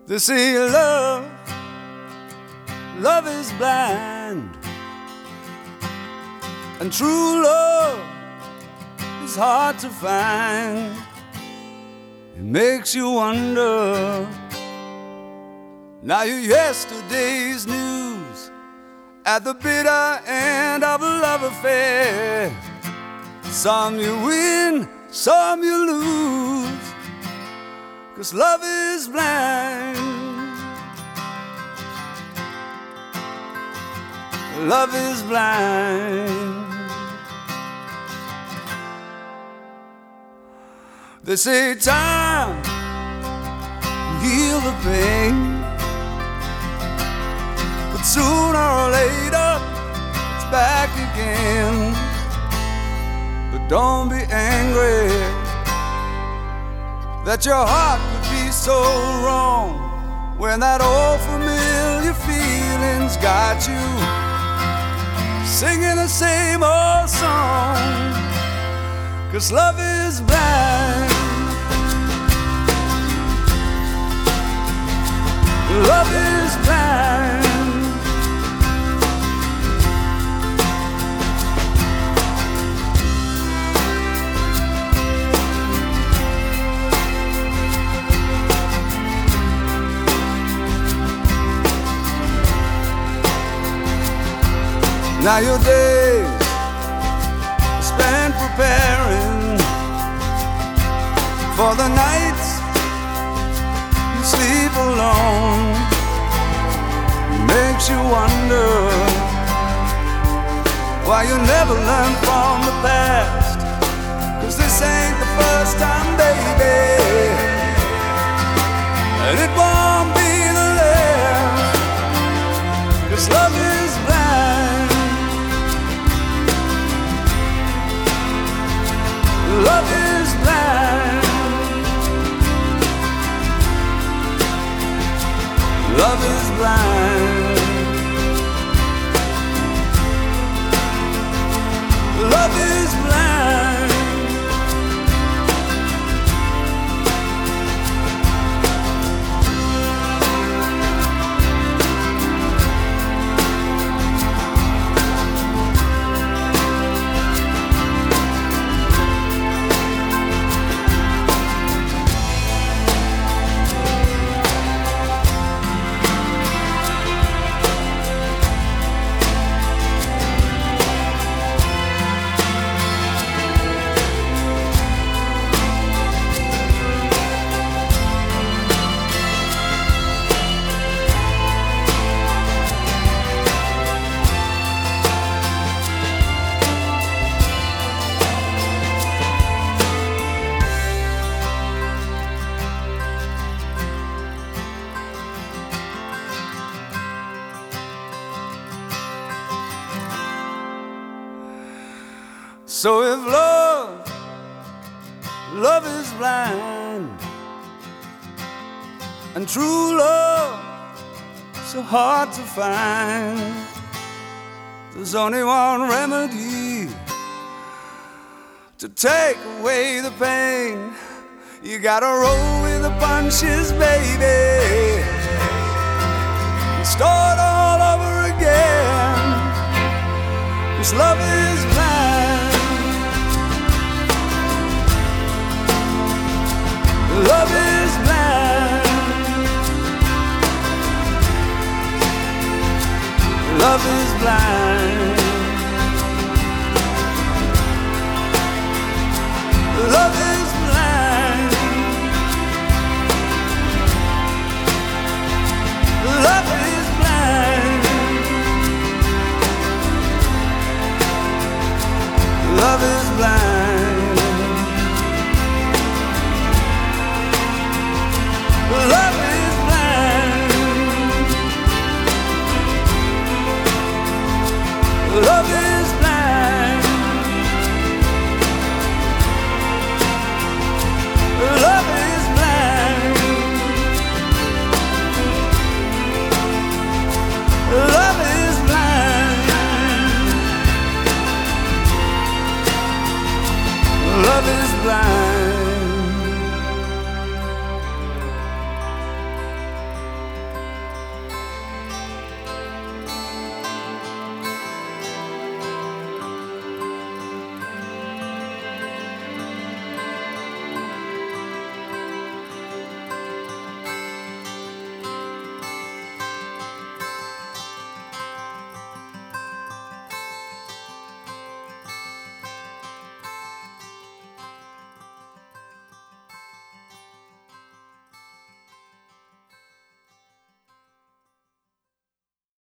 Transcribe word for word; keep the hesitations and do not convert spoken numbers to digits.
They say love, love is blind, and true love is hard to find. It makes you wonder. Now you're yesterday's news at the bitter end of a love affair. Some you win, some you lose, 'cause love is blind. Love is blind. They say time will heal the pain, but sooner or later it's back again. But don't be angry that your heart could be so wrong when that old familiar feeling's got you singing the same old song. 'Cause love is blind. Love is blind. Now your days are spent preparing for the nights you sleep alone. It makes you wonder why you never learn from the past. 'Cause this ain't the first time, baby, and it won't be the last. 'Cause love is blind. Love is blind. Love is blind. Love is blind. So if love, love is blind, and true love so hard to find, there's only one remedy to take away the pain. You gotta roll with the punches, baby, and start all over again. 'Cause love is blind. Love is blind. Love is blind. Love is blind. Love is blind. Love is blind. Love is blind. Love is